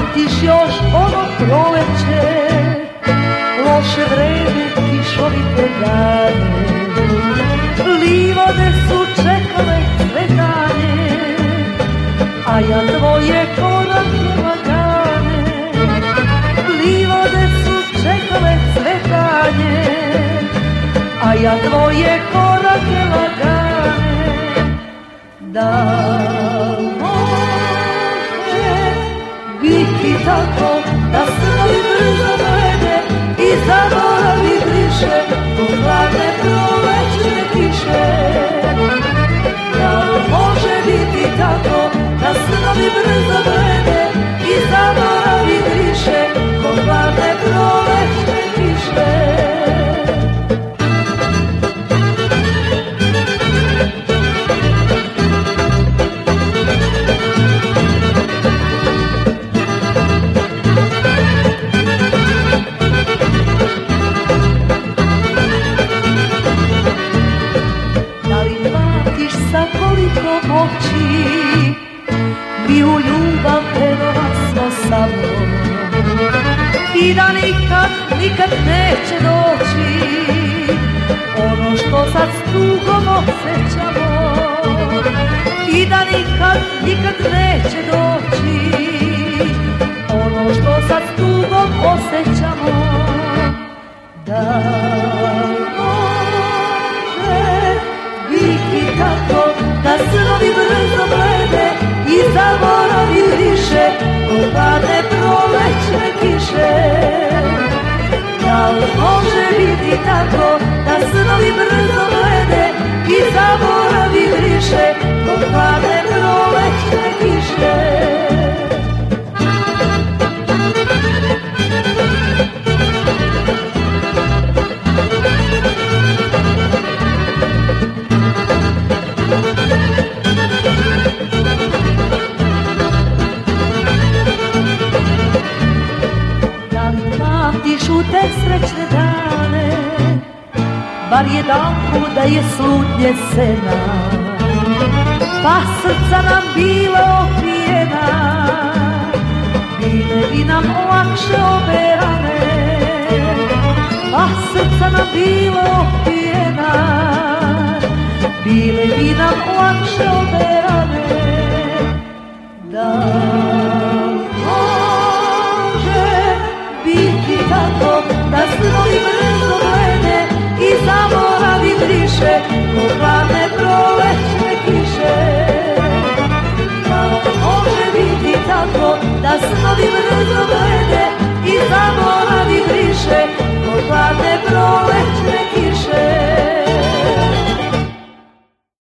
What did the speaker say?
pamtiš još ono proleće, loše vreme, kišovite dane, livade su čekale cvetanje, a ja tvoje korake lagane. Livade su čekale cvetanje, a ja tvoje korake lagane. Da može biti tako da snovi brzo vrede i zaboravi briše u hladne prolećne kiše. Da može biti tako da snovi brzo vrede i zaboravi briše u hladne prolećne kiše. Mi u ljubav krenula smo sa mnom i da nikad neće doći ono što sad s tugom osjećamo, i da nikad neće doći ono što sad s tugom osjećamo. Da može biti tako da snovi brzo blede i zaboravi briše u hladne prolećne kiše. Da li može biti tako da snovi brzo blede i zaboravi briše u hladne prolećne kiše. Te srećne dane, bar jedanput da je slutnje sena, pa srca nam bila opijena, bile bi nam lakše oberane, pa srca nam bila opijena, bile bi nam lakše oberane. Da biti tako da snovi brzo blede i zaboravi briše u hladne prolećne kiše. Da može biti tako da snovi brzo blede